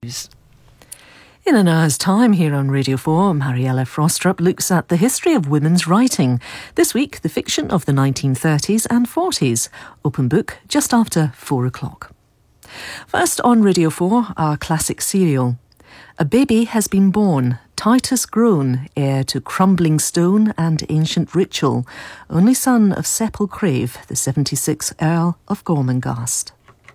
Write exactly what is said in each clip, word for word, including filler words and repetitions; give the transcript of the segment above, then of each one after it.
news. In an hour's time here on Radio four, Mariella Frostrup looks at the history of women's writing. This week, the fiction of the nineteen thirties and forties. Open book just after four o'clock. First on Radio four, our classic serial. A baby has been born, Titus grown, heir to crumbling stone and ancient ritual, only son of Sepel Crave, the seventy-sixth Earl of Gormenghast.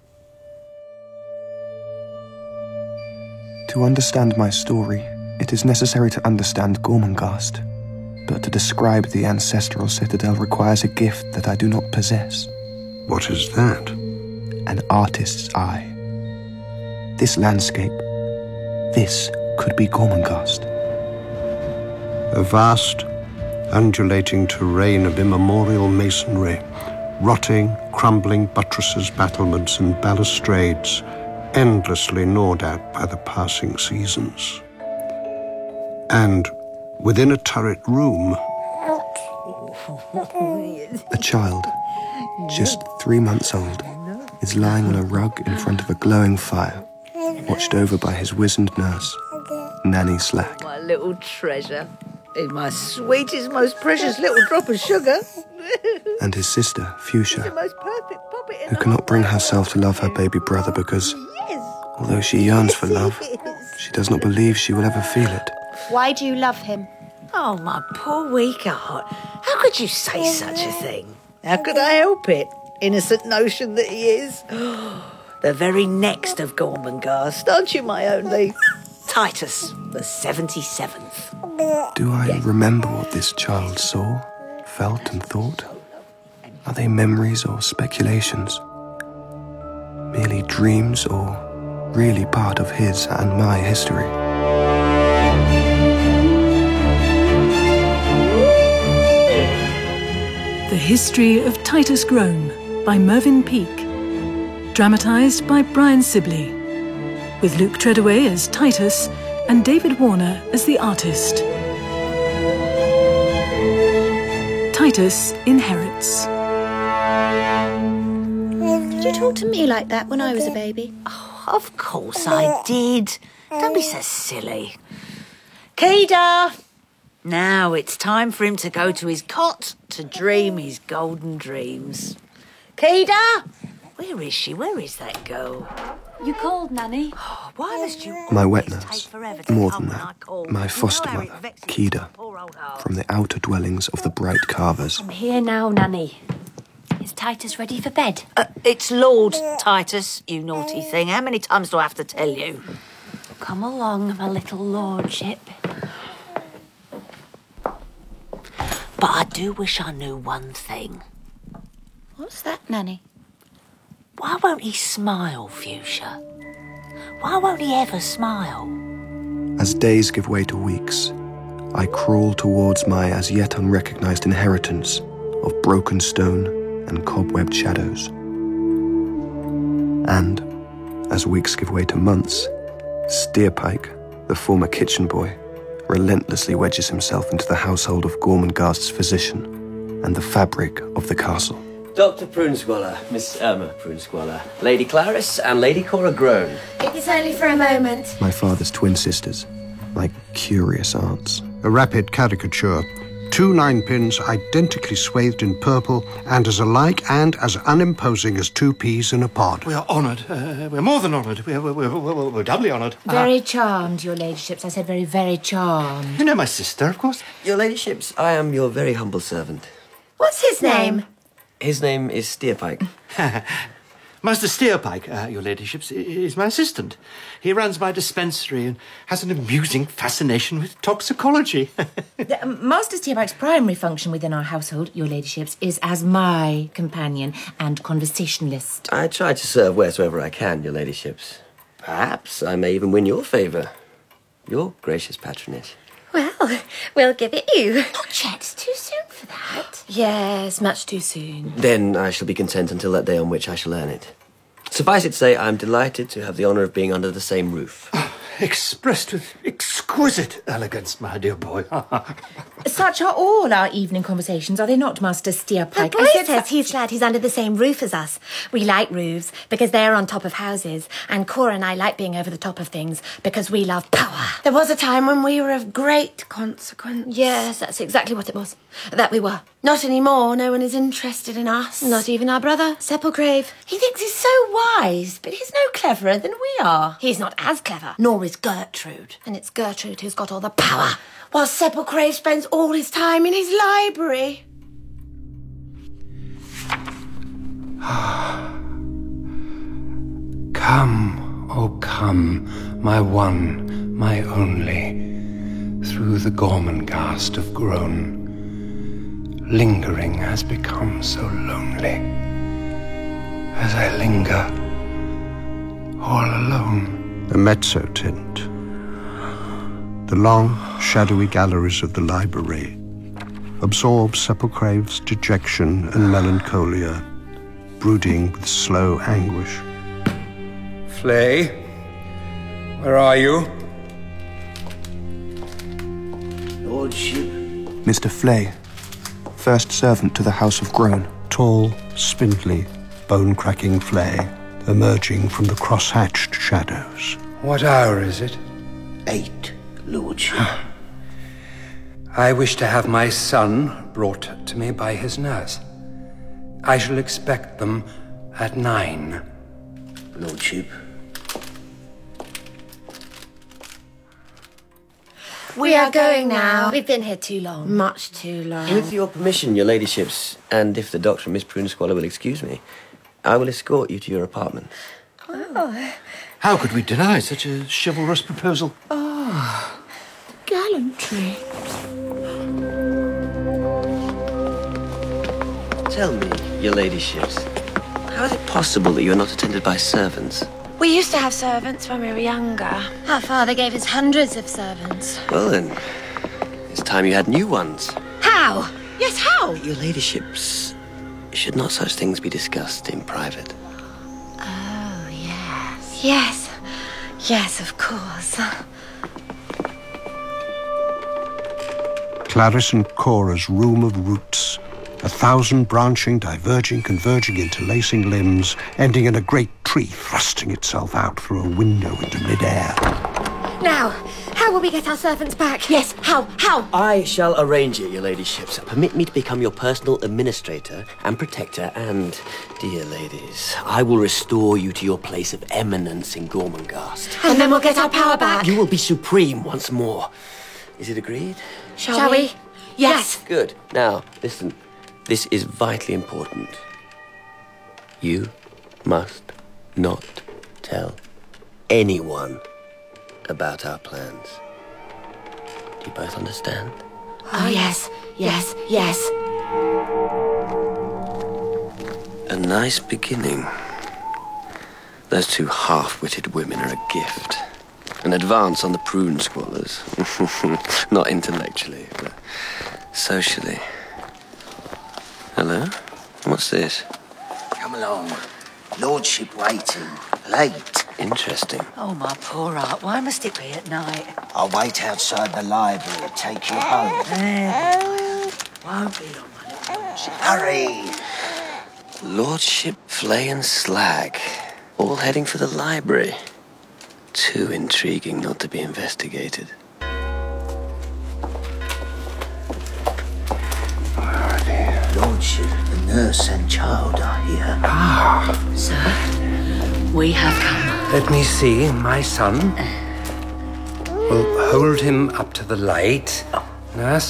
To understand my story, it is necessary to understand Gormenghast. But to describe the ancestral citadel requires a gift that I do not possess. What is that? An artist's eye. This landscape, this could be Gormenghast. A vast, undulating terrain of immemorial masonry, rotting, crumbling buttresses, battlements, and balustrades, endlessly gnawed at by the passing seasons. And within a turret room, a child, just three months old, is lying on a rug in front of a glowing fire, watched over by his wizened nurse, Nanny Slack. My little treasure. He's my sweetest, most precious little drop of sugar. And his sister, Fuchsia, the most perfect puppet in who the cannot whole bring world. herself to love her baby brother because, Yes. although she yearns for love, she does not believe she will ever feel it. Why do you love him? Oh, my poor weak heart. How could you say such a thing? How could I help it? Innocent notion that he is. The very next of Gormenghast, aren't you, my only? Titus, the seventy-seventh. Do I remember what this child saw, felt and thought? Are they memories or speculations? Merely dreams or really part of his and my history? The History of Titus Grown by Mervyn Peake. Dramatised by Brian Sibley. With Luke Treadaway as Titus and David Warner as the artist. Titus inherits. Did you talk to me like that when I was a baby? Oh, of course I did. Don't be so silly. Kida! Now it's time for him to go to his cot to dream his golden dreams. Kida! Where is she? Where is that girl? You called, Nanny? Oh, why must you My wet always nurse, take forever to more come than when I that, call? my You know foster how it mother, vexes Kida, my poor old heart. from the outer dwellings of the Bright Carvers. I'm here now, Nanny. Is Titus ready for bed? Uh, it's Lord Titus, you naughty thing. How many times do I have to tell you? Come along, my little lordship. But I do wish I knew one thing. What's that, Nanny? Why won't he smile, Fuchsia? Why won't he ever smile? As days give way to weeks, I crawl towards my as yet unrecognised inheritance of broken stone and cobwebbed shadows. And, as weeks give way to months, Steerpike, the former kitchen boy, relentlessly wedges himself into the household of Gormenghast's physician and the fabric of the castle. Doctor Prunesqualler, Miss Irma Prunesqualler, Lady Clarice and Lady Cora Grown. It's only for a moment. My father's twin sisters, my curious aunts. a rapid caricature, two ninepins identically swathed in purple and as alike and as unimposing as two peas in a pod. We are honoured. Uh, we're more than honoured. We're, we're, we're, we're, we're doubly honoured. Very charmed, your ladyships. I said very, very charmed. You know my sister, of course. Your ladyships, I am your very humble servant. What's his name? His name is Steerpike. Master Steerpike, uh, your ladyships, is my assistant. He runs my dispensary and has an amusing fascination with toxicology. The, um, Master Steerpike's primary function within our household, your ladyships, is as my companion and conversationalist. I try to serve wheresoever I can, your ladyships. Perhaps I may even win your favour. Your gracious patronage. Well, we'll give it you. Not yet. It's too soon for that. Yes, much too soon. Then I shall be content until that day on which I shall earn it. Suffice it to say, I am delighted to have the honour of being under the same roof. expressed with exquisite elegance, my dear boy. Such are all our evening conversations, are they not, Master Steerpike? The boy says he's glad he's under the same roof as us. We like roofs because they're on top of houses, and Cora and I like being over the top of things because we love power. There was a time when we were of great consequence. Yes, that's exactly what it was. That we were. Not anymore. No one is interested in us. Not even our brother, Sepulcrave. He thinks he's so wise, but he's no cleverer than we are. He's not as clever. Nor is Gertrude. And it's Gertrude who's got all the power. While Sepulcrave spends all his time in his library. Come, oh come, my one, my only, through the Gormenghast of Groan. Lingering has become so lonely, as I linger, all alone. A mezzo tint. The long, shadowy galleries of the library absorb Sepulcrave's dejection and melancholia, brooding with slow anguish. Flay, where are you? Lordship. Mister Flay, first servant to the House of Groan. Tall, spindly, bone-cracking Flay, emerging from the cross-hatched shadows. What hour is it? Eight, Lordship. I wish to have my son brought to me by his nurse. I shall expect them at nine. Lordship. We are going now. We've been here too long. Much too long. With your permission, your ladyships, and if the doctor and Miss Prunesqualler will excuse me, I will escort you to your apartment. Oh. How could we deny such a chivalrous proposal? Oh, gallantry. Tell me, your ladyships, how is it possible that you are not attended by servants? We used to have servants when we were younger. Our father gave us hundreds of servants. Well then, it's time you had new ones. How? Yes, how? Your ladyships, should not such things be discussed in private? Oh, yes. Yes. Yes, of course. Clarice and Cora's room of roots. A thousand branching, diverging, converging, interlacing limbs, ending in a great tree thrusting itself out through a window into mid-air. Now, how will we get our servants back? Yes, how, how? I shall arrange it, your ladyships. Permit me to become your personal administrator and protector, and, dear ladies, I will restore you to your place of eminence in Gormenghast. And then we'll get our power back. You will be supreme once more. Is it agreed? Shall, Shall we? we? Yes. Good. Now, listen. This is vitally important. You must not tell anyone about our plans. Do you both understand? Oh, yes, yes, yes. A nice beginning. Those two half-witted women are a gift. An advance on the Prunesquallers. Not intellectually, but socially. Hello? What's this? Come along. Lordship waiting. Late. Interesting. Oh, my poor heart. Why must it be at night? I'll wait outside the library and take you home. Eh, won't be long, my little lordship. Hurry. Lordship, Flay and Slag. All heading for the library. Too intriguing not to be investigated. Lordship, the nurse and child are here. Ah. Sir, we have come. Let me see, my son. We'll hold him up to the light. Nurse?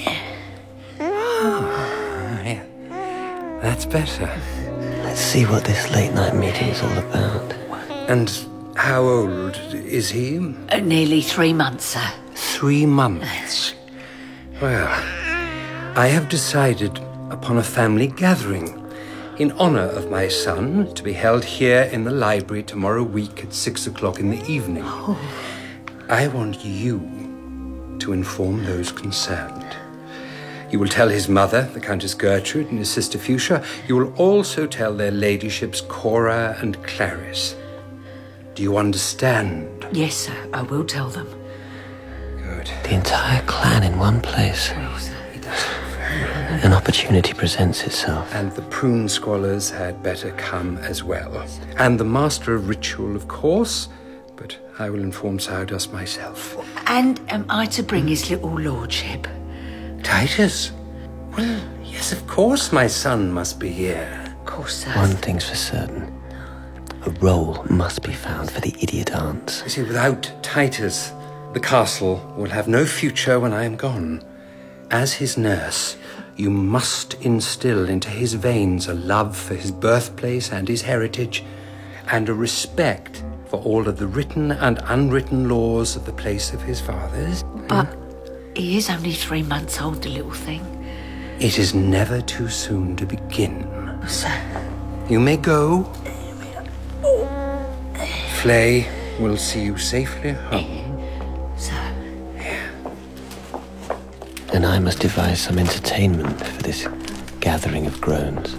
Oh, yeah. That's better. Let's see what this late night meeting is all about. And how old is he? Uh, nearly three months, sir. Three months. Well, I have decided upon a family gathering in honor of my son to be held here in the library tomorrow week at six o'clock in the evening. Oh. I want you to inform those concerned. You will tell his mother, the Countess Gertrude, and his sister Fuchsia. You will also tell their ladyships Cora and Clarice. Do you understand? Yes, sir, I will tell them. Good. The entire clan in one place. An opportunity presents itself. And the prune squallers had better come as well. And the master of ritual, of course, but I will inform Sawdust myself. And am I to bring his little lordship? Titus? Well, yes, of course my son must be here. Of course, sir. One thing's for certain. A role must be found for the idiot aunts. You see, without Titus, the castle will have no future when I am gone. As his nurse, you must instill into his veins a love for his birthplace and his heritage, and a respect for all of the written and unwritten laws of the place of his fathers. But he is only three months old, the little thing. It is never too soon to begin. Sir. You may go. Flay will see you safely home. Sir. And I must devise some entertainment for this gathering of groans.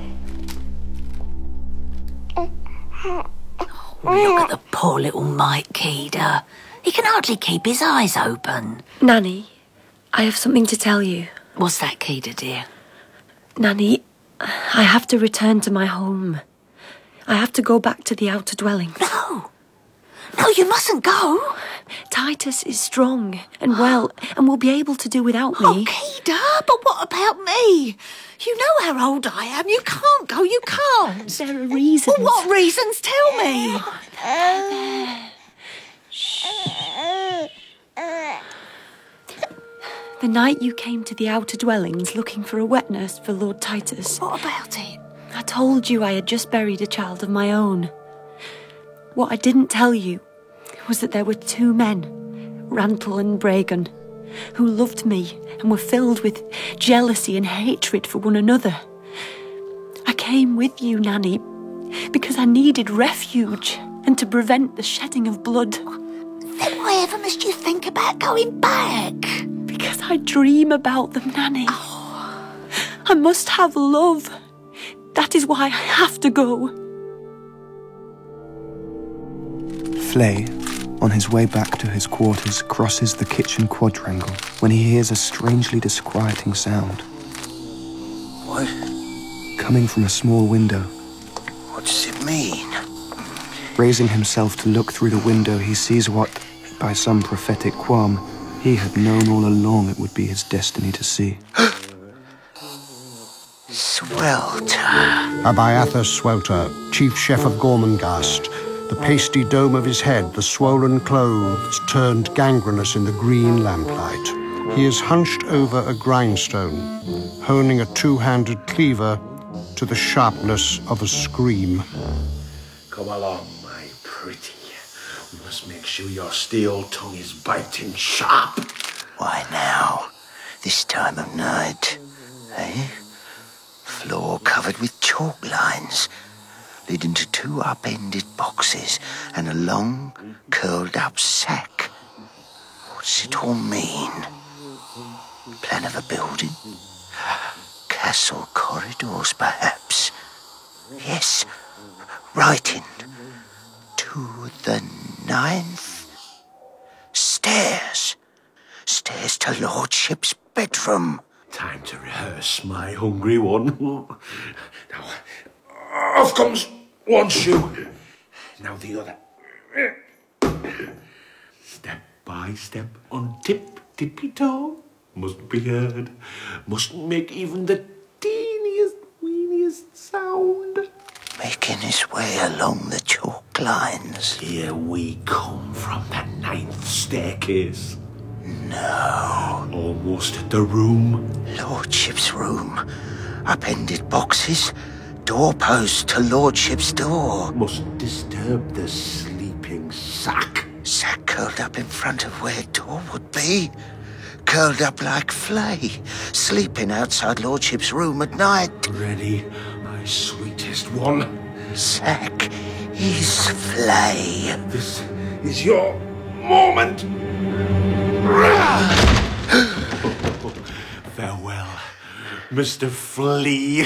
Look at the poor little Mike Keeder. He can hardly keep his eyes open. Nanny, I have something to tell you. What's that, Keeder, dear? Nanny, I have to return to my home. I have to go back to the outer dwellings. No. No, you mustn't go. Titus is strong and well and will be able to do without me. Oh, Keeder, but what about me? You know how old I am. You can't go, you can't. There are reasons. Well, what reasons? Tell me. The night you came to the outer dwellings looking for a wet nurse for Lord Titus. What about it? I told you I had just buried a child of my own. What I didn't tell you was that there were two men, Rantel and Bragan, who loved me and were filled with jealousy and hatred for one another. I came with you, Nanny, because I needed refuge and to prevent the shedding of blood. Then why ever must you think about going back? Because I dream about them, Nanny. Oh. I must have love. That is why I have to go. Flay, on his way back to his quarters, crosses the kitchen quadrangle when he hears a strangely disquieting sound. What? Coming from a small window. What does it mean? Raising himself to look through the window, he sees what, by some prophetic qualm, he had known all along it would be his destiny to see. Swelter. Abiathar Swelter, chief chef of Gormenghast, the pasty dome of his head, the swollen clothes turned gangrenous in the green lamplight. He is hunched over a grindstone, honing a two-handed cleaver to the sharpness of a scream. Come along, my pretty. We must make sure your steel tongue is biting sharp. Why now? This time of night, eh? Floor covered with chalk lines, leading to two upended boxes and a long, curled-up sack. What's it all mean? Plan of a building? Castle corridors, perhaps? Yes, writing. To the ninth. Stairs. Stairs to Lordship's bedroom. Time to rehearse, my hungry one. Now, off comes one shoe. Now the other. Step by step on tip, tippy toe. Must be heard. Mustn't make even the teeniest, weeniest sound. Making his way along the chalk lines. Here we come from the ninth staircase. No. Almost at the room. Lordship's room. Upended boxes. Doorpost to Lordship's door. Mustn't disturb the sleeping sack. Sack curled up in front of where door would be. Curled up like Flay. Sleeping outside Lordship's room at night. Ready, my sweetest one. Sack is Flay. This is your moment. Farewell, Mister Flea.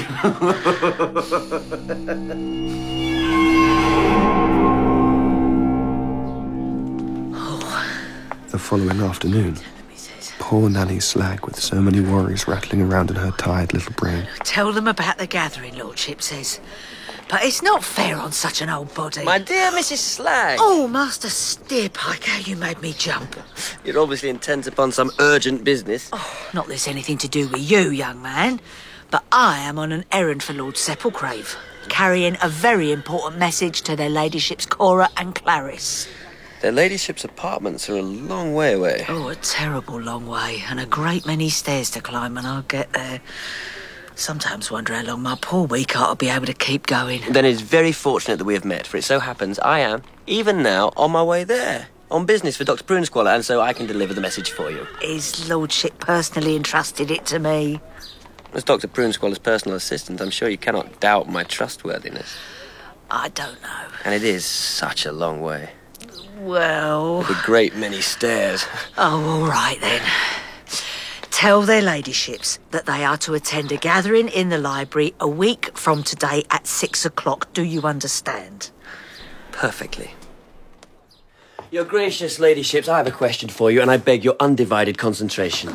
the following afternoon. Poor Nanny Slag, with so many worries rattling around in her tired little brain. Tell them about the gathering, Lordship says. But it's not fair on such an old body. My dear Missus Slag. Oh, Master Steerpike, how you made me jump. You're obviously intent upon some urgent business. Oh, not there's anything to do with you, young man. But I am on an errand for Lord Sepulcrave, carrying a very important message to their ladyships Cora and Clarice. Their ladyship's apartments are a long way away. Oh, a terrible long way, and a great many stairs to climb when I get there. Sometimes wonder how long my poor weak heart will be able to keep going. Then it's very fortunate that we have met, for it so happens I am, even now, on my way there. On business for Doctor Prunesqualler, and so I can deliver the message for you. His lordship personally entrusted it to me. As Doctor Prunesqualler's personal assistant, I'm sure you cannot doubt my trustworthiness. I don't know. And it is such a long way. Well... With a great many stairs. Oh, all right then. Tell their ladyships that they are to attend a gathering in the library a week from today at six o'clock. Do you understand? Perfectly. Your gracious ladyships, I have a question for you, and I beg your undivided concentration.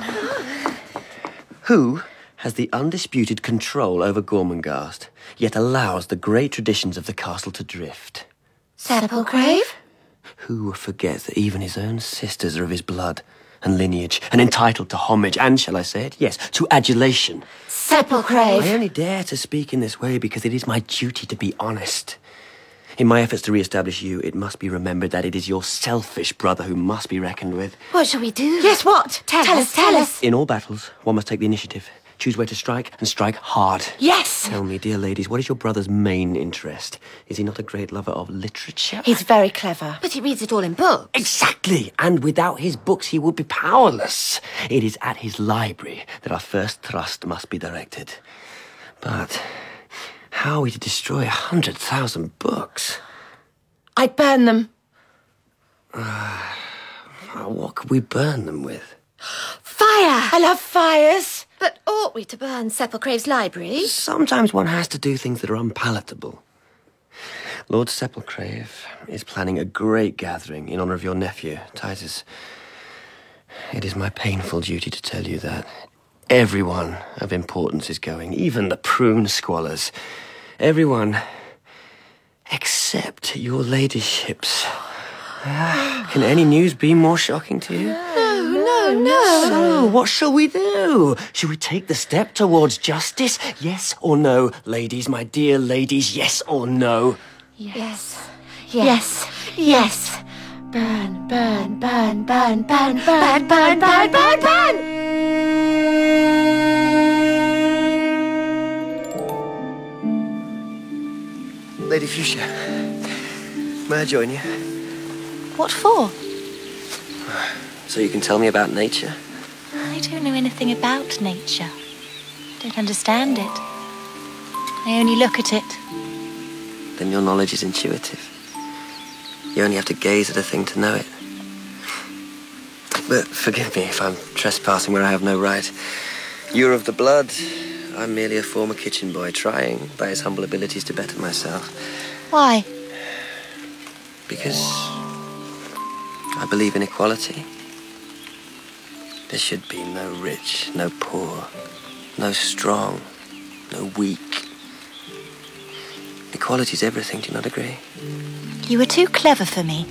Who has the undisputed control over Gormenghast, yet allows the great traditions of the castle to drift? Sepulcrave? Who forgets that even his own sisters are of his blood and lineage, and entitled to homage, and, shall I say it, yes, to adulation? Sepulcrave! I only dare to speak in this way because it is my duty to be honest. In my efforts to re-establish you, it must be remembered that it is your selfish brother who must be reckoned with. What shall we do? Yes, what? Tell, tell us, tell us. In all battles, one must take the initiative. Choose where to strike, and strike hard. Yes! Tell me, dear ladies, what is your brother's main interest? Is he not a great lover of literature? He's very clever. But he reads it all in books. Exactly! And without his books, he would be powerless. It is at his library that our first thrust must be directed. But how are we to destroy a hundred thousand books? I'd burn them. Uh, what could we burn them with? Fire! I love fires. But ought we to burn Sepulcrave's library? Sometimes one has to do things that are unpalatable. Lord Sepulcrave is planning a great gathering in honour of your nephew, Titus. It is my painful duty to tell you that everyone of importance is going, even the Prunesquallers. Everyone except your ladyships. Can any news be more shocking to you? No, no. So, what shall we do? Shall we take the step towards justice? Yes or no, ladies, my dear ladies, yes or no? Yes. Yes. Yes. Burn, burn, burn, burn, burn, burn, burn, burn, burn, burn! Lady Fuchsia, may I join you? What for? So you can tell me about nature? I don't know anything about nature. Don't understand it. I only look at it. Then your knowledge is intuitive. You only have to gaze at a thing to know it. But forgive me if I'm trespassing where I have no right. You're of the blood. I'm merely a former kitchen boy trying, by his humble abilities, to better myself. Why? Because I believe in equality. There should be no rich, no poor, no strong, no weak. Equality's everything, do you not agree? You were too clever for me.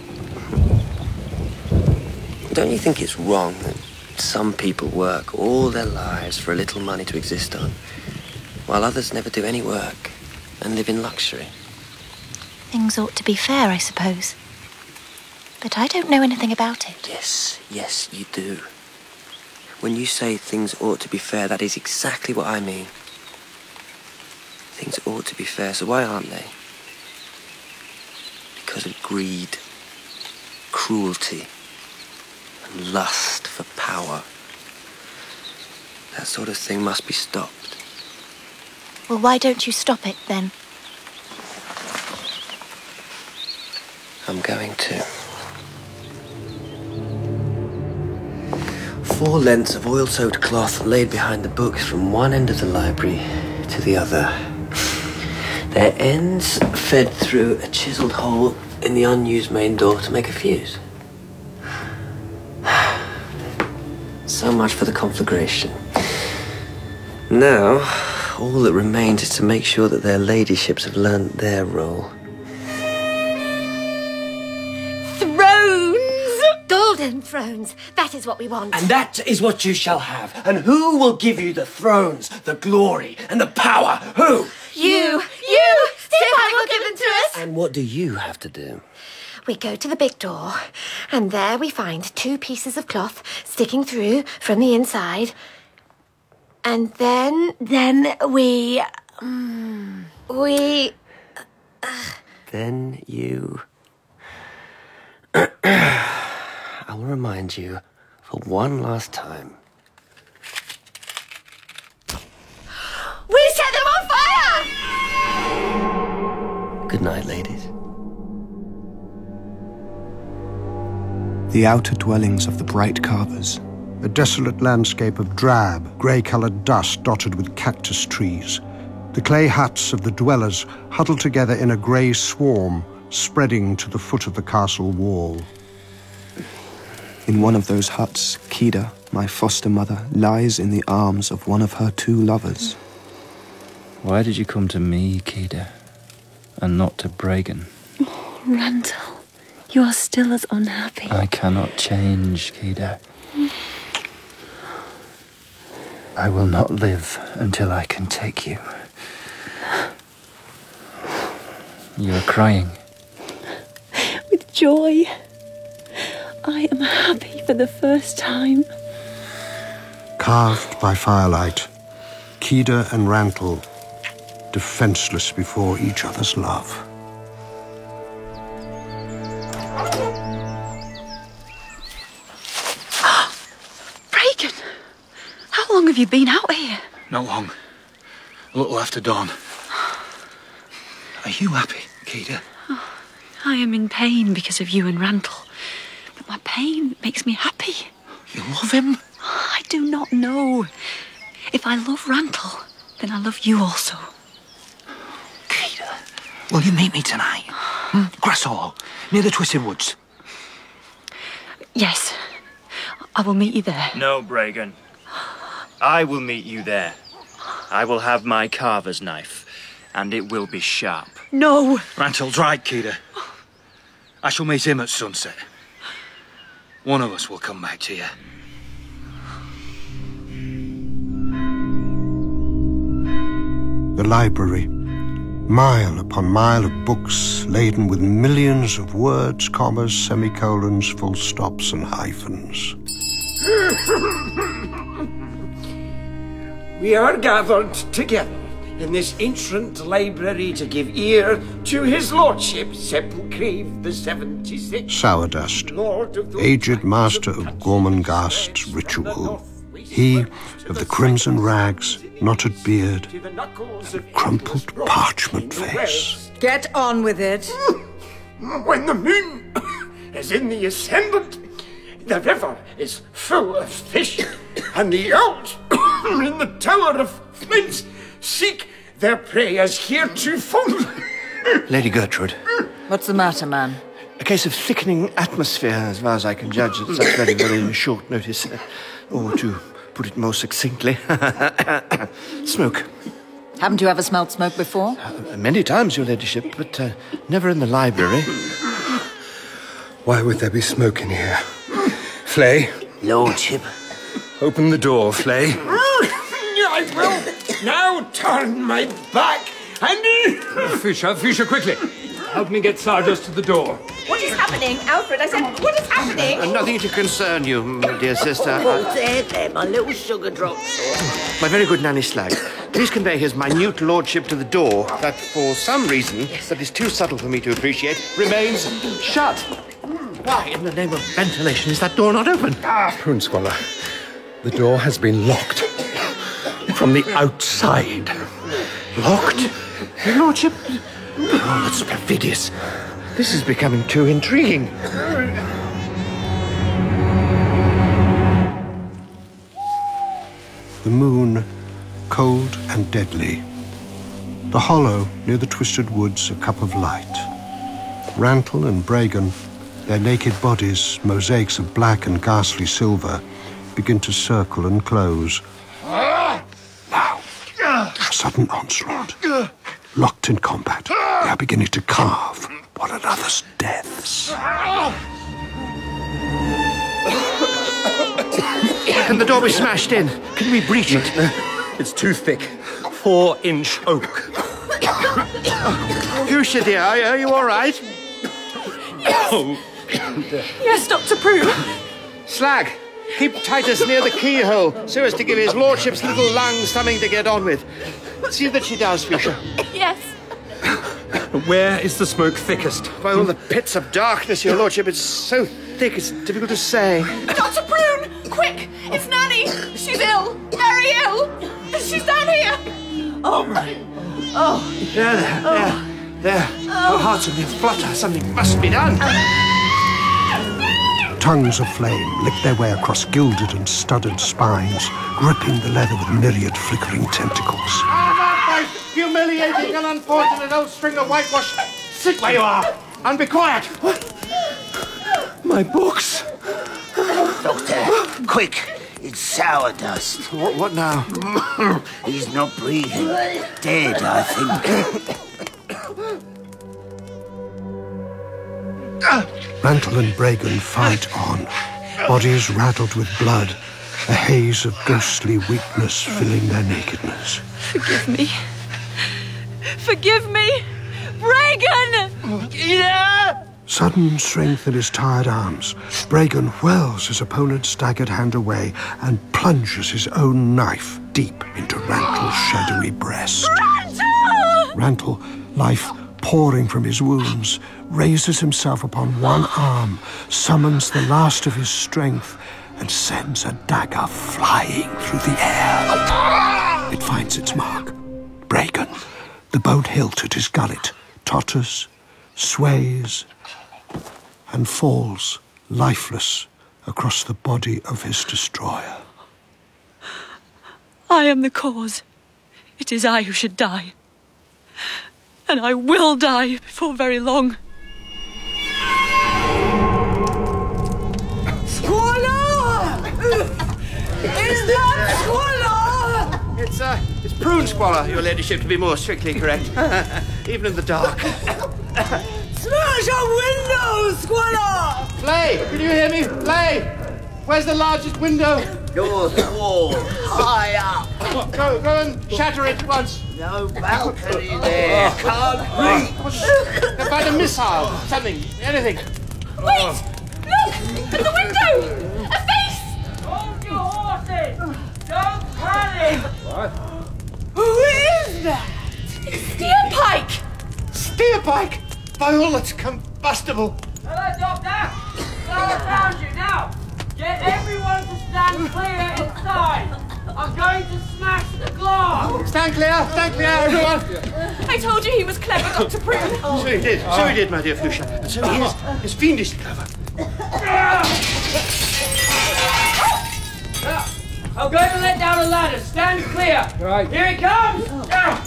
Don't you think it's wrong that some people work all their lives for a little money to exist on, while others never do any work and live in luxury? Things ought to be fair, I suppose. But I don't know anything about it. Yes, yes, you do. When you say things ought to be fair, that is exactly what I mean. Things ought to be fair, so why aren't they? Because of greed, cruelty, and lust for power. That sort of thing must be stopped. Well, why don't you stop it, then? I'm going to. Four lengths of oil-soaked cloth laid behind the books from one end of the library to the other. Their ends fed through a chiselled hole in the unused main door to make a fuse. So much for the conflagration. Now, all that remains is to make sure that their ladyships have learnt their role. Thrones! Golden thrones. That is what we want. And that is what you shall have. And who will give you the thrones, the glory, and the power? Who? You! You! Steerpike will give them to us! And what do you have to do? We go to the big door, and there we find two pieces of cloth sticking through from the inside. And then, then we, um, we... Uh... Then you... I will remind you for one last time. We set them on fire! Good night, ladies. The outer dwellings of the bright carvers. A desolate landscape of drab, grey-coloured dust dotted with cactus trees. The clay huts of the dwellers huddled together in a grey swarm, spreading to the foot of the castle wall. In one of those huts, Kida, my foster mother, lies in the arms of one of her two lovers. Why did you come to me, Kida, and not to Bregan? Oh, Rantel, you are still as unhappy. I cannot change, Kida. I will not live until I can take you. You are crying. With joy. I am happy for the first time. Carved by firelight, Kida and Rantel, defenceless before each other's love. Bregan, how long have you been out here? Not long. A little after dawn. Are you happy, Kida? Oh, I am in pain because of you and Rantel. But my pain makes me happy. You love him? I do not know. If I love Rantel, then I love you also. Kida, will you meet me tonight? Hmm? Grasshall, near the Twisted Woods. Yes, I will meet you there. No, Bregan. I will meet you there. I will have my carver's knife, and it will be sharp. No! Rantel's right, Kida. I shall meet him at sunset. One of us will come back to you. The library. Mile upon mile of books laden with millions of words, commas, semicolons, full stops and hyphens. We are gathered together in this ancient library to give ear to his lordship, Sepulchrave the seventy-sixth. Sourdust, aged master of Gormenghast's ritual. He of the crimson rags, knotted beard, and crumpled parchment face. Get on with it. When the moon is in the ascendant, the river is full of fish, and the owls in the tower of flints seek their prey as heretofore. Lady Gertrude. What's the matter, man? A case of thickening atmosphere, as far as I can judge at such very, very short notice. Or to put it more succinctly, smoke. Haven't you ever smelled smoke before? Uh, many times, your ladyship, but uh, never in the library. Why would there be smoke in here? Flay? Lordship. Open the door, Flay. I will now turn my back and... Fisher, Fisher, quickly. Help me get Sardust to the door. What is happening, Alfred? I said, what is happening? Uh, nothing to concern you, my dear sister. Oh, there, there, my little sugar drops. My very good Nanny Slag, please convey his minute lordship to the door that, for some reason that is too subtle for me to appreciate, remains shut. Why, in the name of ventilation, is that door not open? Ah, Prunesqualler, the door has been locked from the outside. Locked? Your lordship? Oh, that's perfidious. This is becoming too intriguing. The moon, cold and deadly. The hollow near the Twisted Woods, a cup of light. Rantel and Bregan, their naked bodies, mosaics of black and ghastly silver, begin to circle and close. Now, a sudden onslaught. Locked in combat, they are beginning to carve one another's deaths. Can the door be smashed in? Can we breach it? It's too thick. Four-inch oak. Fuchsia, dear, are, are you all right? Oh. Yes, Doctor Prue. Slag, keep Titus near the keyhole so as to give his lordship's little lungs something to get on with. See that she does, Fuchsia. Yes. Where is the smoke thickest? By all the pits of darkness, your lordship. It's so thick it's difficult to say. Doctor Prune! Quick! It's Nanny! She's ill! Very ill! She's down here! Oh, oh. There, there, oh. there, there. Oh. Her heart's only a flutter. Something must be done. Tongues of flame lick their way across gilded and studded spines, gripping the leather with myriad flickering tentacles. Ah, my humiliating and unfortunate old string of whitewash. Sit where you are and be quiet. My books. Doctor, quick. It's sour dust. What, what now? He's not breathing. Dead, I think. Rantle and Bragan fight on, bodies raddled with blood, a haze of ghostly weakness filling their nakedness. Forgive me. Forgive me! Bragan! Yeah! Sudden strength in his tired arms, Bragan whirls his opponent's staggered hand away and plunges his own knife deep into Rantle's shadowy breast. Rantle! Rantle, life pouring from his wounds, raises himself upon one arm, summons the last of his strength, and sends a dagger flying through the air. It finds its mark. Bragan, the bone hilt at his gullet, totters, sways, and falls lifeless across the body of his destroyer. I am the cause. It is I who should die. And I will die before very long. Squalor! Is that Squalor? It's, uh, it's prune squalor, your ladyship, to be more strictly correct. Even in the dark. Smash your windows, Squalor! Flay, can you hear me? Flay! Where's the largest window? Your wall, high up. Go, go and shatter it once. No balcony there. Can't reach. Find a missile, something, anything. Wait! Look! At the window! A face! Hold your horses! Don't panic! What? Who is that? It's Steerpike! Steerpike? By all that's combustible. Hello, Doctor! So I found you. Now, get everyone to stand clear inside. I'm going to smash the glass. Stand clear, stand clear, everyone. I told you he was clever, Doctor Prune. So he did, so he did, my dear Fuchsia. And so he is. He's fiendishly clever. Now, I'm going to let down a ladder. Stand clear. Right. Here it comes. Now.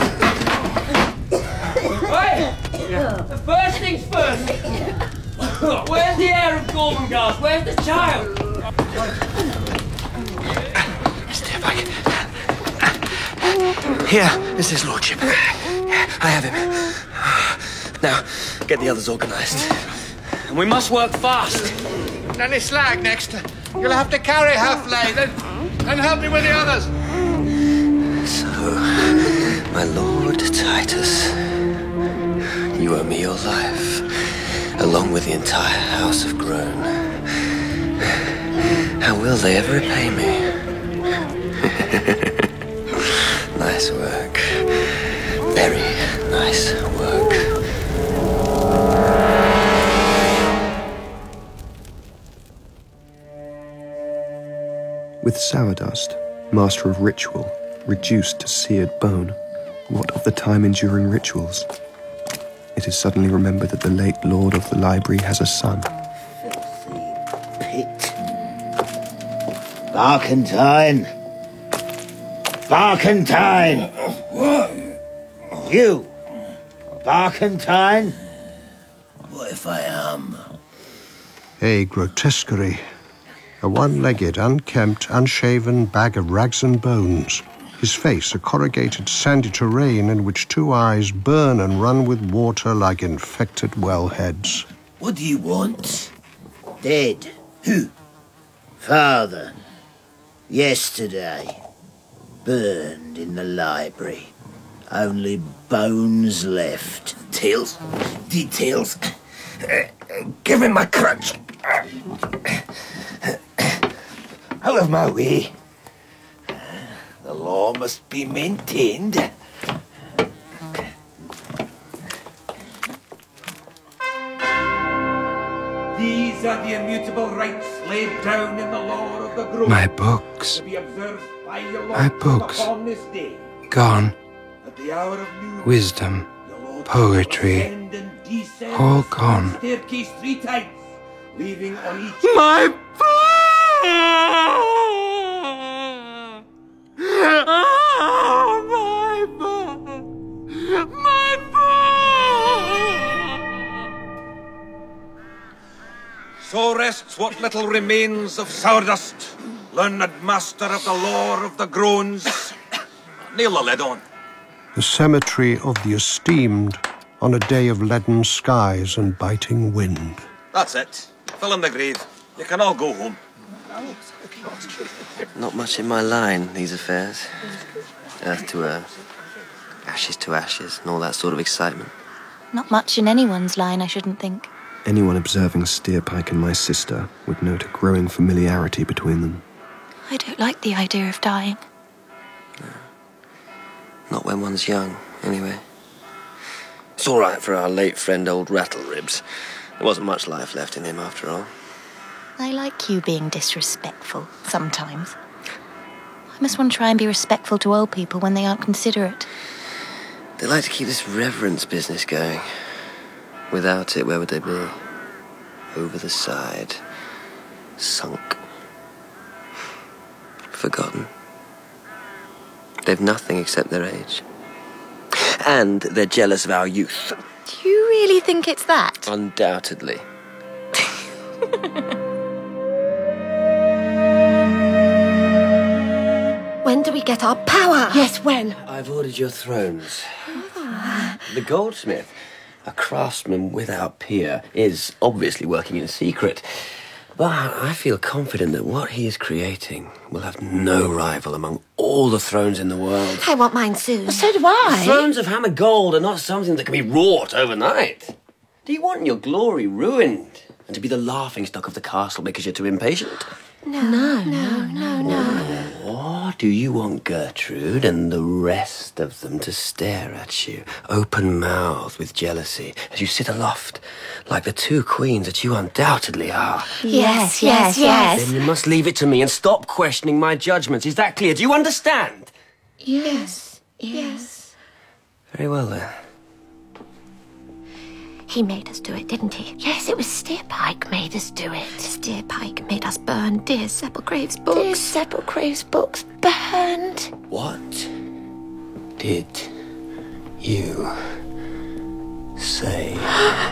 Right. The first things first. Where's the heir of Gormenghast? Where's the child? Here is his lordship. I have him. Now, get the others organised. And we must work fast. Nanny Slag next. You'll have to carry her, Flay, then, and help me with the others. So, my lord Titus, you owe me your life, along with the entire House of Groan. How will they ever repay me? Nice work. Very nice work. With Sourdust, master of ritual, reduced to seared bone, what of the time-enduring rituals? It is suddenly remembered that the late lord of the library has a son. Pit. Barkentine! Barkentine! What? You! Barkentine? What if I am? A grotesquerie, a one-legged, unkempt, unshaven bag of rags and bones. His face a corrugated sandy terrain in which two eyes burn and run with water like infected wellheads. What do you want? Dead. Who? Father. Yesterday. Burned in the library. Only bones left. Tails? Details? Uh, give me my crutch. Out of my way. The law must be maintained. These are the immutable rights laid down in the law of the grove. My books. To be observed by your My lords books. upon this day. Gone. At the hour of noon, Wisdom. Poetry. All gone. staircase three times, leaving on each My So rests what little remains of Sourdust, learned master of the lore of the groans. Nail the lid on. The cemetery of the esteemed on a day of leaden skies and biting wind. That's it. Fill in the grave. You can all go home. Not much in my line, these affairs. Earth to earth, ashes to ashes, and all that sort of excitement. Not much in anyone's line, I shouldn't think. Anyone observing Steerpike and my sister would note a growing familiarity between them. I don't like the idea of dying. Not when one's young, anyway. It's all right for our late friend, old Rattlерibs. There wasn't much life left in him, after all. I like you being disrespectful, sometimes. Why must one try and be respectful to old people when they aren't considerate? They like to keep this reverence business going. Without it, where would they be? Over the side. Sunk. Forgotten. They've nothing except their age. And they're jealous of our youth. Do you really think it's that? Undoubtedly. When do we get our power? Yes, when? I've ordered your thrones. The goldsmith, a craftsman without peer, is obviously working in secret. But I feel confident that what he is creating will have no rival among all the thrones in the world. I want mine soon. So do I. The thrones of hammer gold are not something that can be wrought overnight. Do you want your glory ruined and to be the laughingstock of the castle because you're too impatient? No, no, no, no, no. Or do you want Gertrude and the rest of them to stare at you, open-mouthed with jealousy, as you sit aloft, like the two queens that you undoubtedly are? Yes, yes, yes. Then you must leave it to me and stop questioning my judgments. Is that clear? Do you understand? Yes, yes. Very well, then. He made us do it, didn't he? Yes, it was Steerpike made us do it. Steerpike made us burn dear Sepulchre's books. Dear Sepulchre's books burned. What did you say?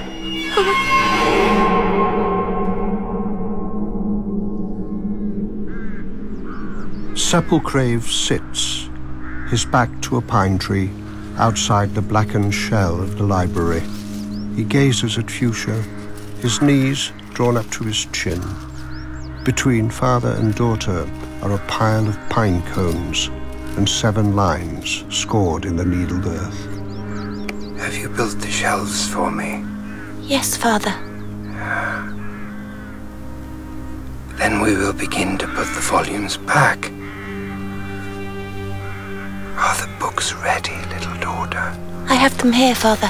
Sepulchrave sits, his back to a pine tree, outside the blackened shell of the library. He gazes at Fuchsia, his knees drawn up to his chin. Between father and daughter are a pile of pine cones and seven lines scored in the needled earth. Have you built the shelves for me? Yes, Father. Then we will begin to put the volumes back. Are the books ready, little daughter? I have them here, Father.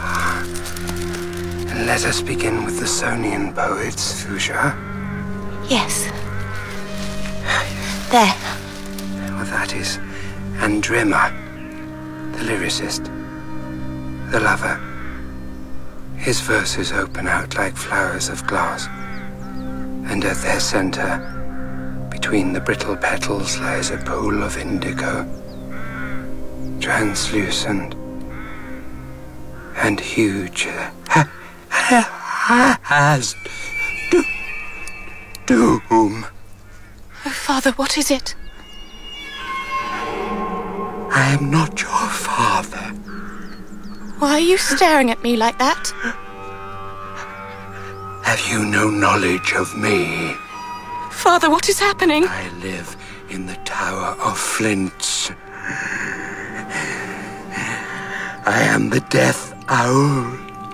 Let us begin with the Sonian poets, Fuchsia. Yes. There. Well, that is Andrima, the lyricist, the lover. His verses open out like flowers of glass, and at their center, between the brittle petals, lies a pool of indigo, translucent and huge. Has do, doom. Father, what is it? I am not your father. Why are you staring at me like that? Have you no knowledge of me? Father, what is happening? I live in the Tower of Flints. I am the Death Owl.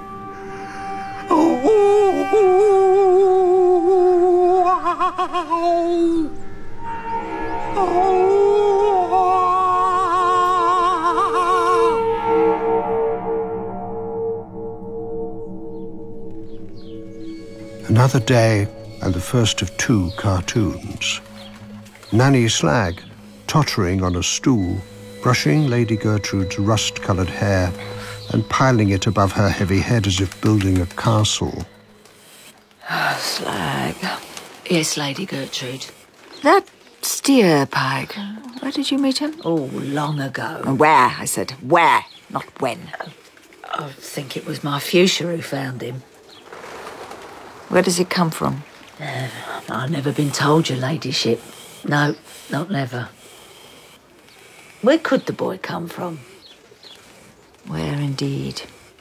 Another day, and the first of two cartoons. Nanny Slag, tottering on a stool, brushing Lady Gertrude's rust-coloured hair and piling it above her heavy head as if building a castle. Ah, Slag. Yes, Lady Gertrude. That steer pig, where did you meet him? Oh, long ago. Where, I said. Where, not when. I think it was my fuchsia who found him. Where does he come from? Uh, I've never been told, your ladyship. No, not never. Where could the boy come from? Where indeed?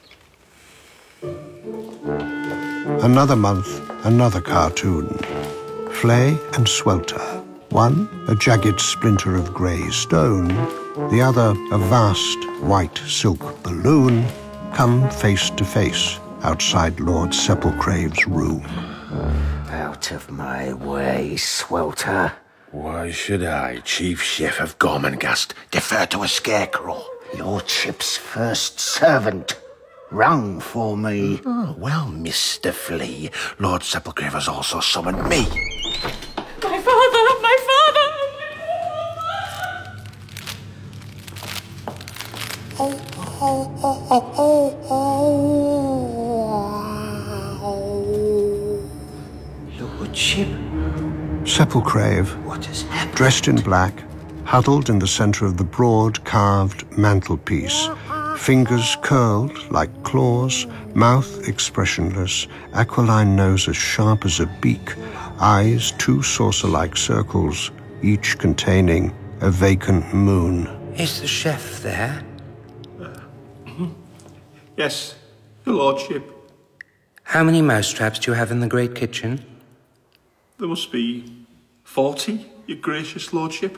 Another month, another cartoon. Flay and Swelter. One, a jagged splinter of grey stone. The other, a vast white silk balloon, come face to face outside Lord Sepulchreve's room. Out of my way, Swelter. Why should I, Chief Chef of Gormenghast, defer to a scarecrow? Lordship's first servant rung for me. Oh, well, Mister Flea, Lord Sepulchreve has also summoned me. My father! My father! Oh, oh, oh, oh, oh, oh. Lordship? Sepulchreve, What has happened? dressed in black, huddled in the centre of the broad carved mantelpiece, fingers curled like claws, mouth expressionless, aquiline nose as sharp as a beak, eyes two saucer-like circles, each containing a vacant moon. Is the chef there? Yes, your lordship. How many mousetraps do you have in the great kitchen? There must be forty, your gracious lordship.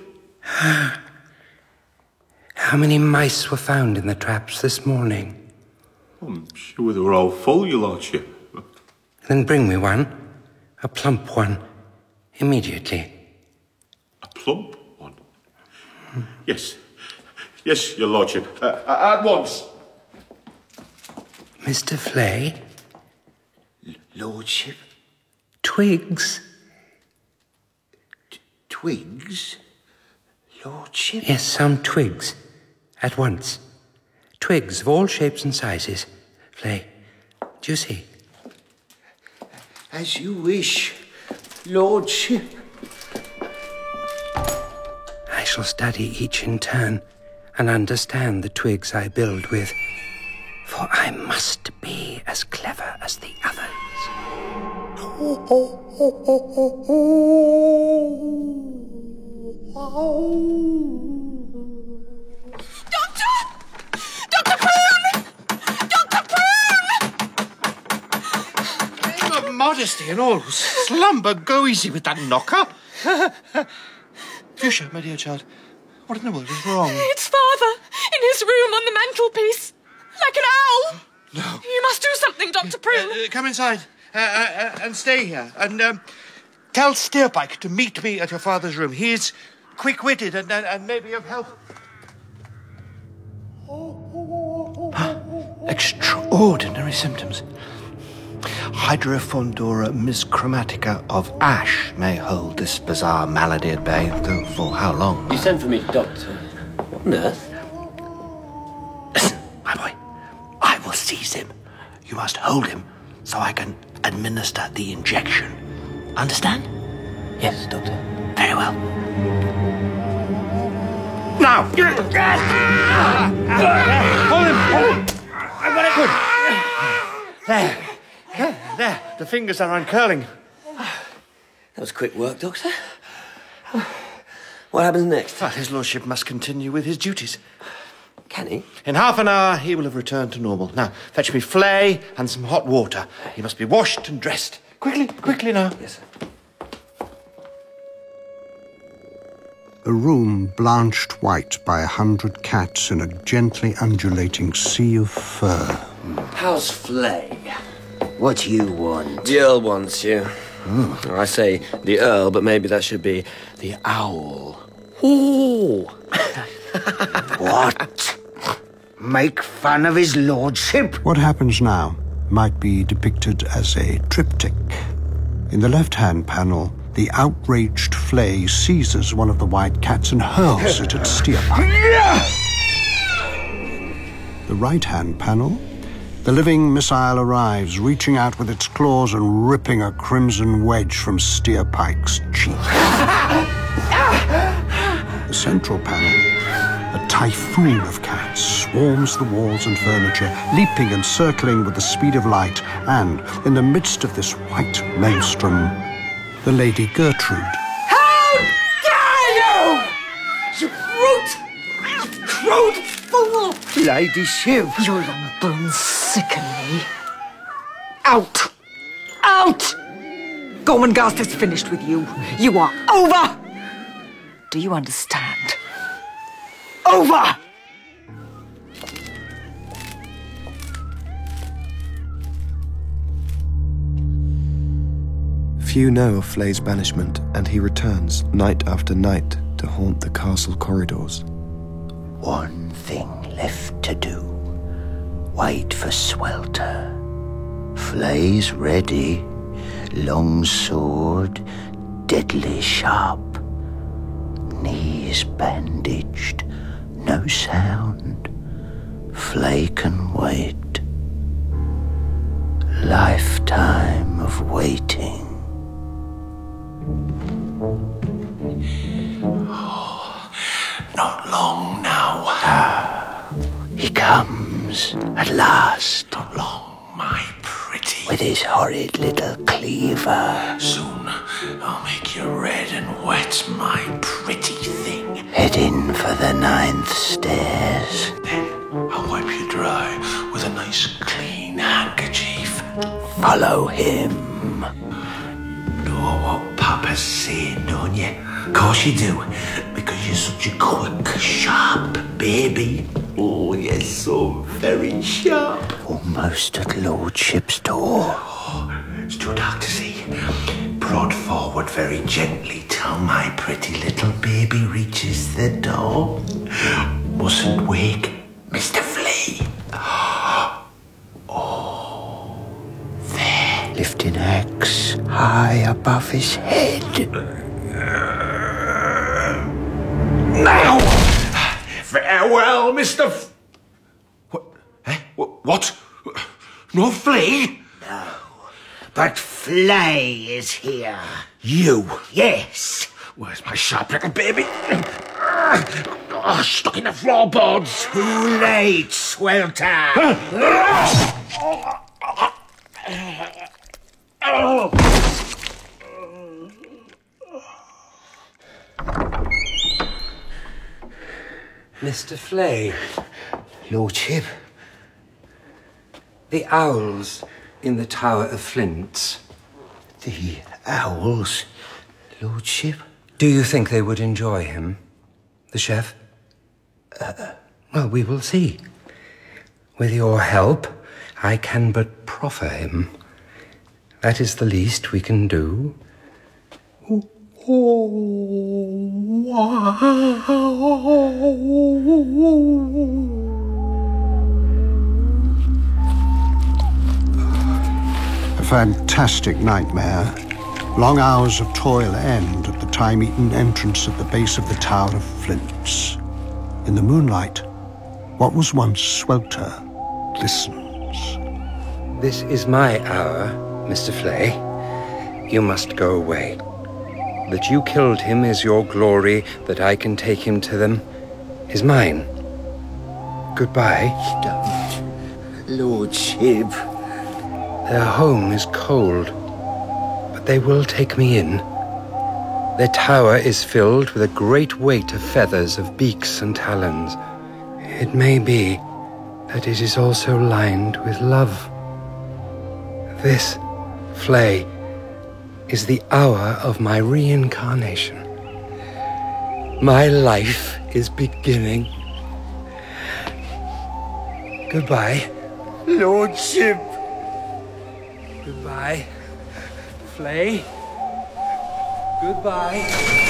How many mice were found in the traps this morning? I'm sure they were all full, your lordship. Then bring me one. A plump one. Immediately. A plump one? Yes. Yes, your lordship. Uh, at once. Mister Flay? L- lordship? Twigs? T- twigs? Lordship? Yes, some twigs. At once. Twigs of all shapes and sizes. Flay, do you see? As you wish, Lordship. I shall study each in turn and understand the twigs I build with, for I must be as clever as the others. Oh, oh, oh, oh, oh, oh. Doctor! Doctor Prune! Doctor Prune! Name of modesty and all. Slumber, go easy with that knocker. Fuchsia, my dear child, what in the world is wrong? It's father, in his room on the mantelpiece, like an owl. No. You must do something, Doctor Prune. Uh, uh, come inside uh, uh, and stay here. And um, tell Steerpike to meet me at your father's room. He is quick-witted and, and, and maybe of help. Extraordinary symptoms. Hydrophondora mischromatica of ash may hold this bizarre malady at bay, though for how long? You sent for me, Doctor. What on earth? Listen, my boy. I will seize him. You must hold him so I can administer the injection. Understand? Yes, Doctor. Very well. Now! Hold him! Hold him! I got it! Good. There. There. There. The fingers are uncurling. That was quick work, Doctor. What happens next? Well, his lordship must continue with his duties. Can he? In half an hour, he will have returned to normal. Now, fetch me flay and some hot water. He must be washed and dressed. Quickly, quickly now. Yes, sir. A room blanched white by a hundred cats in a gently undulating sea of fur. How's Flay? What you want? The Earl wants you. Mm. I say the Earl, but maybe that should be the Owl. Ooh! What? Make fun of his lordship? What happens now might be depicted as a triptych. In the left-hand panel, the outraged Flay seizes one of the white cats and hurls it at Steerpike. The right-hand panel, the living missile arrives, reaching out with its claws and ripping a crimson wedge from Steerpike's cheek. The central panel, a typhoon of cats swarms the walls and furniture, leaping and circling with the speed of light, and in the midst of this white maelstrom, the Lady Gertrude. How dare you! You brute! You crude fool! Ladyship! Your young bones sicken me. Out! Out! Gormenghast is finished with you. You are over! Do you understand? Over! Few know of Flay's banishment, and he returns night after night to haunt the castle corridors. One thing left to do. Wait for Swelter. Flay's ready. Long sword, deadly sharp. Knees bandaged, no sound. Flay can wait. Lifetime of waiting. Oh, not long now. Ah, he comes at last. Not long, my pretty. With his horrid little cleaver. Soon I'll make you red and wet, my pretty thing. Heading for the ninth stairs. Then I'll wipe you dry with a nice clean handkerchief. Follow him. Know what Papa's saying, don't you? Of course you do, because you're such a quick, sharp baby. Oh, you're so very sharp. Almost at Lordship's door. Oh, it's too dark to see. Prod forward very gently till my pretty little baby reaches the door. Mustn't wake Mister Flea. Oh, there. Lifting axe high above his head. Now! Farewell, Mister F... What? Eh? What? No Flea? No. But Flay is here. You? Yes. Where's my sharp little baby? Oh, stuck in the floorboards. Too late, Swelter. Oh. Mister Flay. Lordship. The owls in the Tower of Flints. The owls, Lordship? Do you think they would enjoy him, the chef? Uh, well, we will see. With your help, I can but proffer him. That is the least we can do. A fantastic nightmare. Long hours of toil end at the time-eaten entrance at the base of the Tower of Flints. In the moonlight, what was once Swelter listens. This is my hour, Mister Flay. You must go away. That you killed him is your glory, that I can take him to them is mine. Goodbye. Don't, Lordship. Their home is cold, but they will take me in. The tower is filled with a great weight of feathers, of beaks and talons. It may be that it is also lined with love. This, Flay, is the hour of my reincarnation. My life is beginning. Goodbye. Lordship. Goodbye, Flay. Goodbye.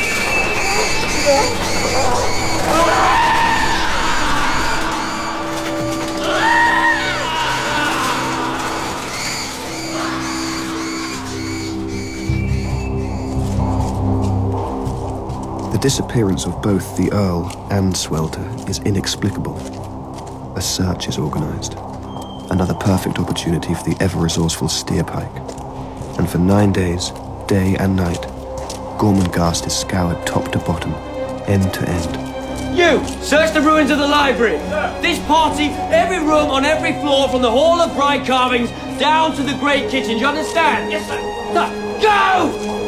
The disappearance of both the Earl and Swelter is inexplicable. A search is organized. Another perfect opportunity for the ever-resourceful Steerpike. And for nine days, day and night, Gormenghast is scoured top to bottom, end to end. You! Search the ruins of the library! This party, every room on every floor from the Hall of Bright Carvings down to the Great Kitchen, do you understand? Yes, sir! Go!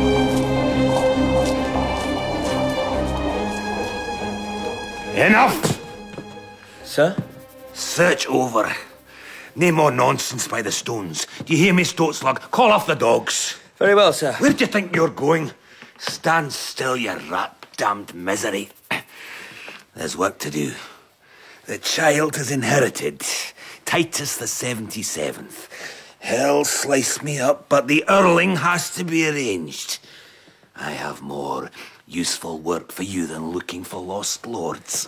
Enough! Sir? Search over. No more nonsense by the stones. Do you hear me, Stoatslug? Call off the dogs. Very well, sir. Where do you think you're going? Stand still, you rat-damned misery. There's work to do. The child has inherited Titus the seventy-seventh. Hell slice me up, but the Earling has to be arranged. I have more useful work for you than looking for lost lords.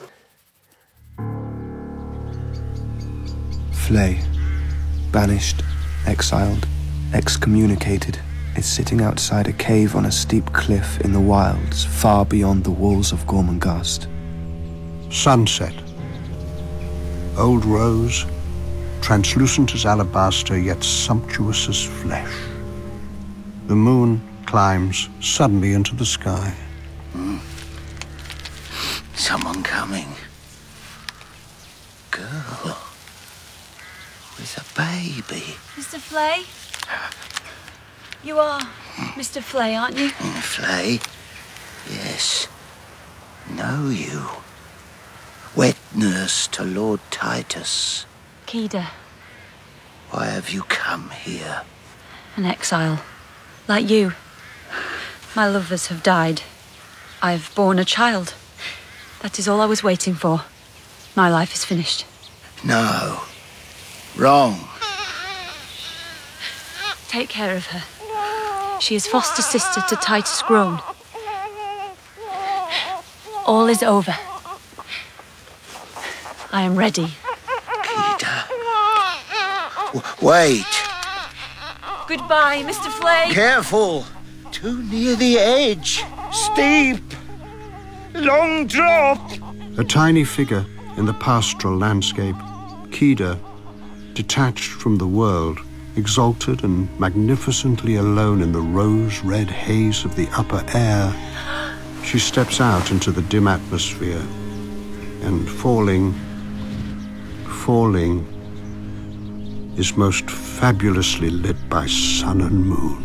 Flay, banished, exiled, excommunicated, is sitting outside a cave on a steep cliff in the wilds, far beyond the walls of Gormenghast. Sunset. Old rose, translucent as alabaster, yet sumptuous as flesh. The moon climbs suddenly into the sky. Mm. Someone coming. Girl. With a baby. Mister Flay? You are Mister Flay, aren't you? Flay? Yes. Know you. Wet nurse to Lord Titus. Kida, Why have you come here? an exile. Like you. My lovers have died. I've borne a child. That is all I was waiting for. My life is finished. No. Wrong. Take care of her. She is foster sister to Titus Grown. All is over. I am ready. W- wait. Goodbye, Mister Flay. Careful. Too near the edge. Steep. Long drop. A tiny figure in the pastoral landscape, Kida, detached from the world, exalted and magnificently alone in the rose-red haze of the upper air, she steps out into the dim atmosphere, and falling, falling, is most fabulously lit by sun and moon.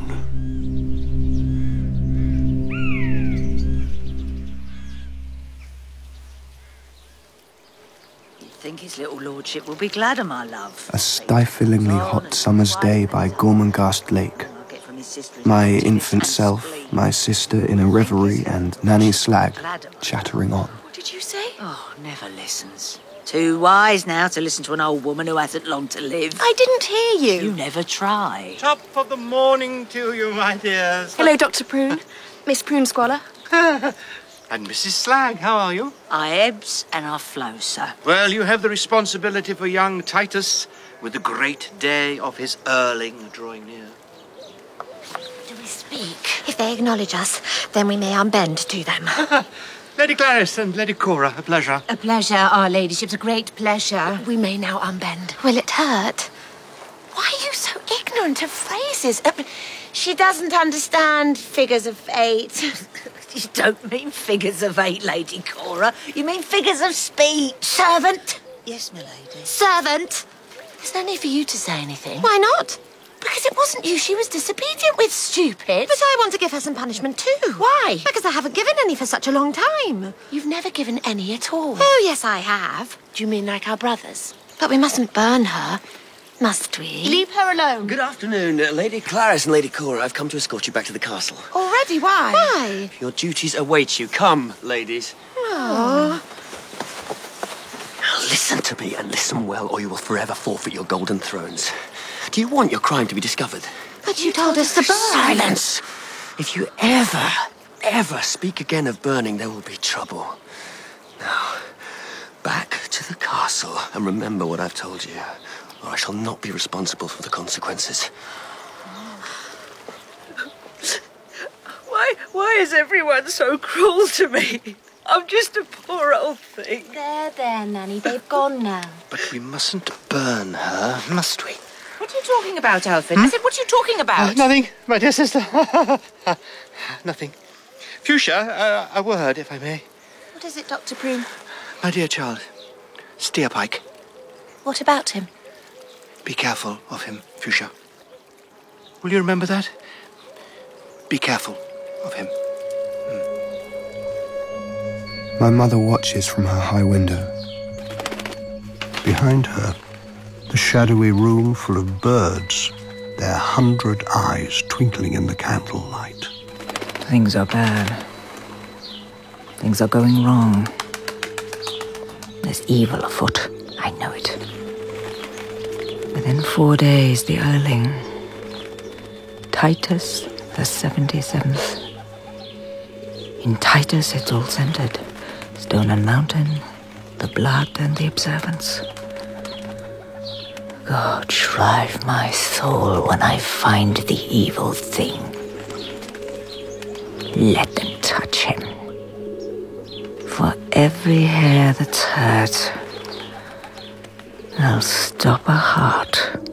I think his little lordship will be glad of my love. A stiflingly hot summer's day by Gormenghast Lake. My infant self, my sister in a reverie, and Nanny Slag chattering on. What did you say? Oh, never listens. Too wise now to listen to an old woman who hasn't long to live. I didn't hear you. You never try. Top of the morning to you, my dears. Hello, Doctor Prune. Miss Prune Squalor. And Missus Slag, how are you? I ebbs and I flow, sir. Well, you have the responsibility for young Titus, with the great day of his Earling drawing near. Do we speak? If they acknowledge us, then we may unbend to them. Lady Gladys and Lady Cora, a pleasure. A pleasure, Our Ladyship's a great pleasure. We may now unbend. Will it hurt? Why are you so ignorant of phrases? Uh, She doesn't understand figures of eight. You don't mean figures of eight, Lady Cora. You mean figures of speech. Servant. Yes, my lady. Servant. There's no need for you to say anything. Why not? Because it wasn't you she was disobedient with, stupid. But I want to give her some punishment too. Why? Because I haven't given any for such a long time. You've never given any at all. Oh, yes, I have. Do you mean like our brothers? But we mustn't burn her, must we? Leave her alone. Good afternoon, uh, Lady Clarice and Lady Cora. I've come to escort you back to the castle. Already? Why? Why? Your duties await you. Come, ladies. Oh. Now listen to me and listen well, or you will forever forfeit your golden thrones. Do you want your crime to be discovered? But you told us to burn. Silence! If you ever, ever speak again of burning, there will be trouble. Now, back to the castle, and remember what I've told you, or I shall not be responsible for the consequences. Why, why is everyone so cruel to me? I'm just a poor old thing. There, there, Nanny. They've gone now. But we mustn't burn her, must we? What are you talking about, Alfred? Hmm? I said, what are you talking about? Uh, nothing, my dear sister. Nothing. Fuchsia, uh, a word, if I may. What is it, Doctor Prune? My dear child, Steerpike. What about him? Be careful of him, Fuchsia. Will you remember that? Be careful of him. Mm. My mother watches from her high window. Behind her, the shadowy room full of birds, their hundred eyes twinkling in the candlelight. Things are bad. Things are going wrong. There's evil afoot. I know it. Within four days, the Erling. Titus the seventy-seventh. In Titus, it's all centered. Stone and mountain, the blood and the observance. God, shrive my soul when I find the evil thing. Let them touch him. For every hair that's hurt, I'll stop a heart.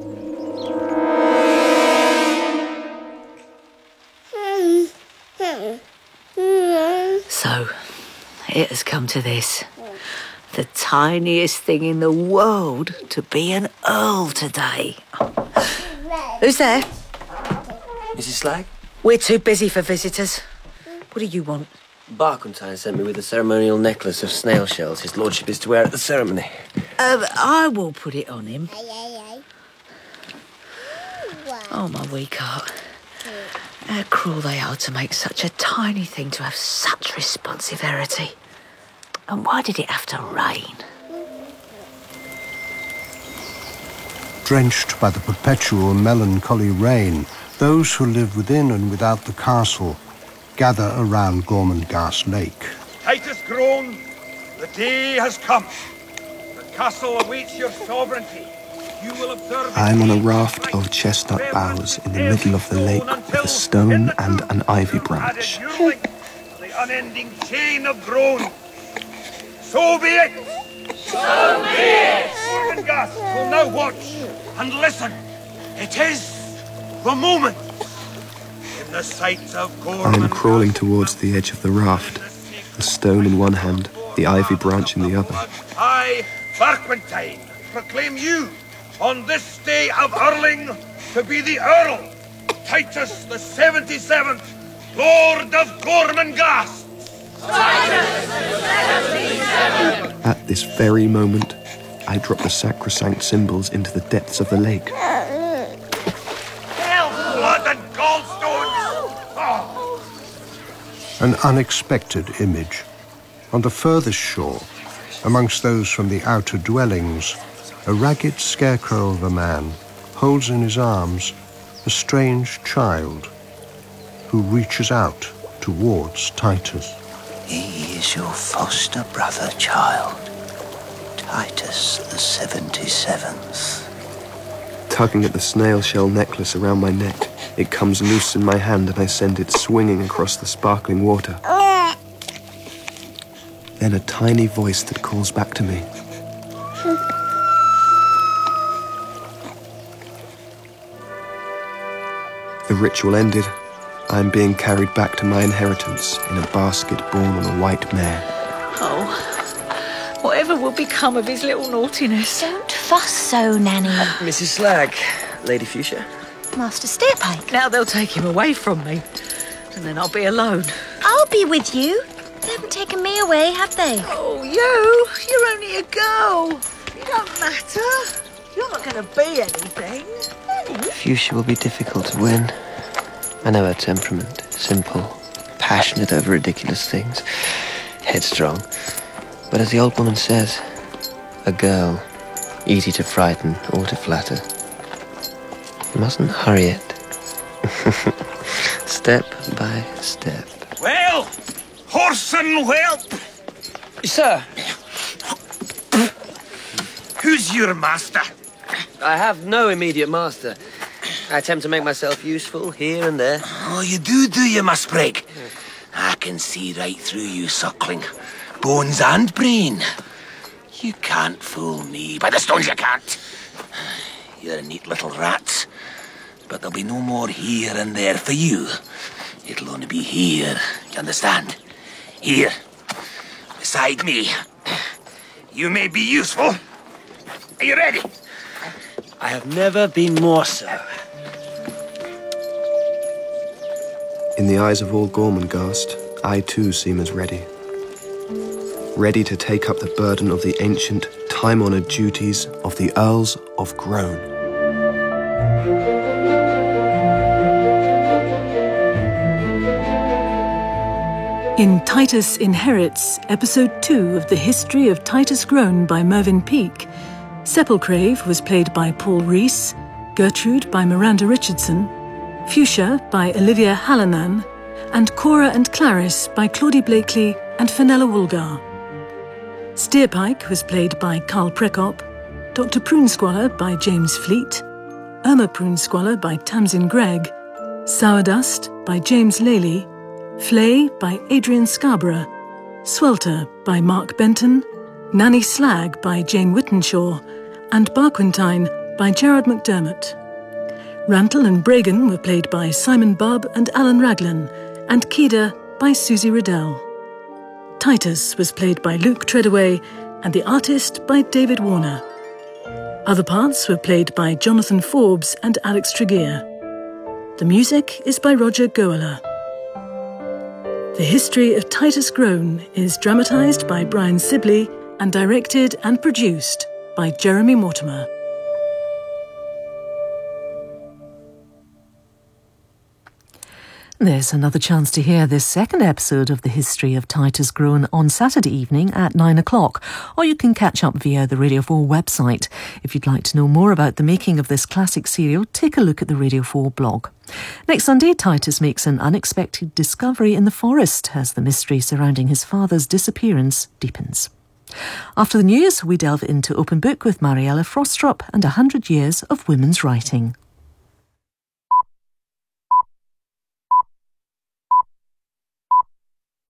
So, it has come to this. The tiniest thing in the world to be an earl today. Who's there? Missus Slag? We're too busy for visitors. What do you want? Barquentine sent me with a ceremonial necklace of snail shells his lordship is to wear at the ceremony. Uh, I will put it on him. Oh, my weak heart. How cruel they are to make such a tiny thing to have such responsibility. And why did it have to rain? Drenched by the perpetual melancholy rain, those who live within and without the castle gather around Gormenghast Lake. Titus groan, the day has come. The castle awaits your sovereignty. You will observe. I am on a raft of chestnut boughs in the middle of the lake with a stone and an ivy branch. The unending chain of groan. So be it! So be it! Gormenghast will now watch and listen. It is the moment. In the sight of I am crawling towards the edge of the raft, the stone in one hand, the ivy branch in the other. I, Barquentine, proclaim you on this day of Erling to be the Earl, Titus the seventy-seventh, Lord of Gormenghast. Titus the seventy-seventh! At this very moment, I drop the sacrosanct symbols into the depths of the lake. Hell, blood and gallstones! Oh. An unexpected image. On the furthest shore, amongst those from the outer dwellings, a ragged scarecrow of a man holds in his arms a strange child who reaches out towards Titus. He is your foster brother, child, Titus the seventy-seventh. Tugging at the snail shell necklace around my neck, it comes loose in my hand and I send it swinging across the sparkling water. Then a tiny voice that calls back to me. The ritual ended. I am being carried back to my inheritance in a basket borne on a white mare. Oh, whatever will become of his little naughtiness? Don't fuss so, Nanny. Missus Slag, Lady Fuchsia. Master Steerpike. Now they'll take him away from me, and then I'll be alone. I'll be with you. They haven't taken me away, have they? Oh, you? You're only a girl. You don't matter. You're not going to be anything. Fuchsia will be difficult to win. I know her temperament. Simple, passionate over ridiculous things, headstrong. But as the old woman says, a girl, easy to frighten or to flatter. You mustn't hurry it. Step by step. Well, horse and whelp. Sir. Who's your master? I have no immediate master. I attempt to make myself useful here and there. Oh, you do, do you, Musprague? I can see right through you, suckling. Bones and brain. You can't fool me. By the stones you can't. You're a neat little rat. But there'll be no more here and there for you. It'll only be here, you understand? Here, beside me. You may be useful. Are you ready? I have never been more so. In the eyes of all Gormenghast, I too seem as ready. Ready to take up the burden of the ancient, time-honoured duties of the Earls of Groan. In Titus Inherits, Episode two of the History of Titus Groan by Mervyn Peake, Sepulchrave was played by Paul Rees, Gertrude by Miranda Richardson, Fuchsia by Olivia Hallinan, and Cora and Clarice by Claudie Blakely and Fenella Woolgar. Steerpike was played by Carl Prekop, Doctor Prunesqualler by James Fleet, Irma Prunesqualler by Tamsin Gregg, Sourdust by James Lely, Flay by Adrian Scarborough, Swelter by Mark Benton, Nanny Slag by Jane Whittenshaw, and Barquentine by Gerard McDermott. Rantle and Bragan were played by Simon Bubb and Alan Raglan, and Kida by Susie Riddell. Titus was played by Luke Treadaway, and the artist by David Warner. Other parts were played by Jonathan Forbes and Alex Tregear. The music is by Roger Goerler. The History of Titus Groan is dramatised by Brian Sibley and directed and produced by Jeremy Mortimer. There's another chance to hear this second episode of the History of Titus Groan on Saturday evening at nine o'clock, or you can catch up via the Radio four website. If you'd like to know more about the making of this classic serial, take a look at the Radio four blog. Next Sunday, Titus makes an unexpected discovery in the forest as the mystery surrounding his father's disappearance deepens. After the news, we delve into Open Book with Mariella Frostrup and a hundred years of women's writing.